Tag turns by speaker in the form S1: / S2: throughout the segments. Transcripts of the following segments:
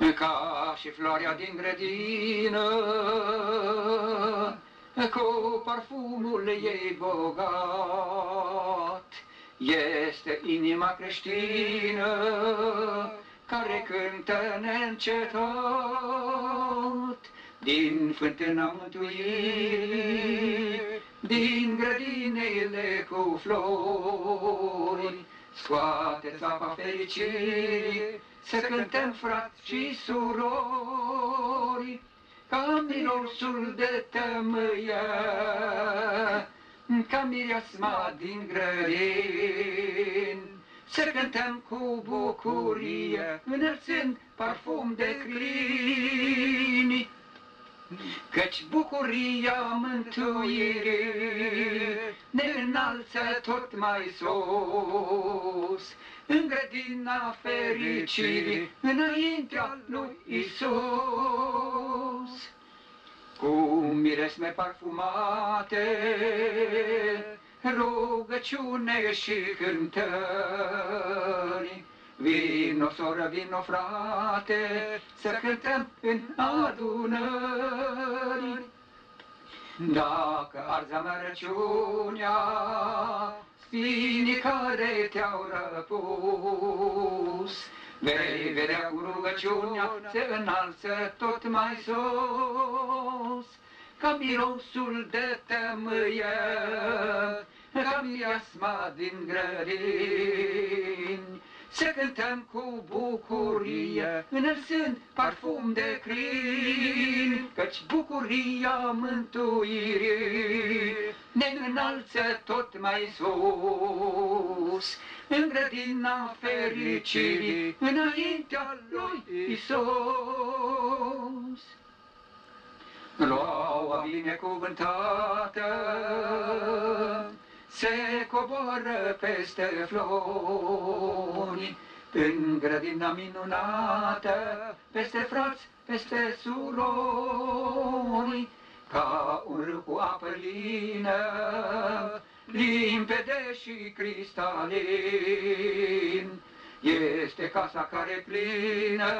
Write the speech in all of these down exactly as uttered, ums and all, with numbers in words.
S1: Ca și floarea din grădină, cu parfumul ei bogat, este inima creștină care cântă neîncetat din fântâna mântuirii, din grădinile cu flori. Scoateți apa fericirii, să cântăm frați și surori, ca mirosul de tămâie, ca mireasma din grădini. Să cântăm cu bucurie, înălțând parfum de crini, căci bucuria mântuirii ne înalță tot mai sus, în grădina fericirii, înaintea lui Isus. Cu miresme parfumate, rugăciune și cântări, vino, soră, vino, frate, să cântăm în adunări. Dacă arzi amărăciunea, sfinii care te-au răpus, vei vedea cu rugăciunea se înalță tot mai sus, ca mirosul de tămâie, ca mireasma din grădini. Să cântăm cu bucurie, înălțând parfum de crini, căci bucuria mântuirii ne înalță tot mai sus, în grădina fericirii, înaintea lui Isus. Roaua binecuvântată se coboară peste flori, în grădina minunată, peste frați, peste surori, ca un râu cu apă lină, limpede și cristalin. Este casa care plină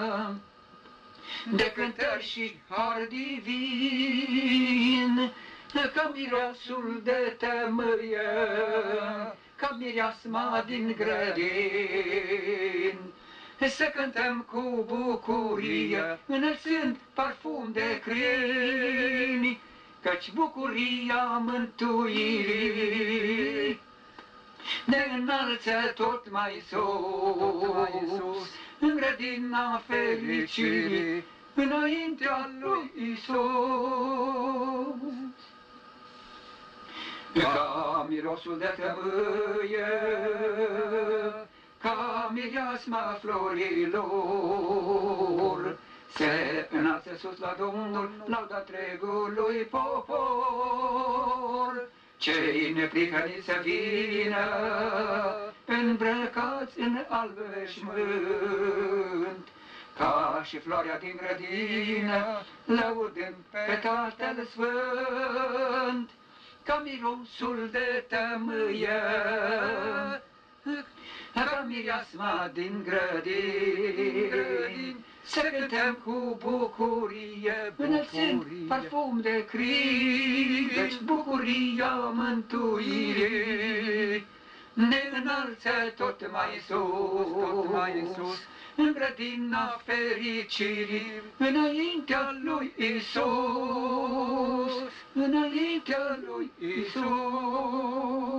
S1: de cântări și har divin, ca mirosul de tămâie, ca mireasma din grădini. Să cântăm cu bucurie, înălțând parfum de crini, căci bucuria mântuirii ne înalță tot mai sus, în grădina fericirii, înaintea lui Isus. Ca mirosul de tămâie, ca mireasma florilor, se înalță sus la Domnul, lauda întregului popor. Cei neprihăniți să vină, îmbrăcați în alb veșmânt, ca și floarea din grădină, lăudând pe Tatăl Sfânt, ca mirosul de tămâie, ca mireasma din grădini. Să cântăm cu bucurie, înălțând parfum de crini, căci bucuria mântuirii ne înalță tot mai sus, tot mai sus, în grădina fericirii, înaintea lui Isus, înaintea lui Isus.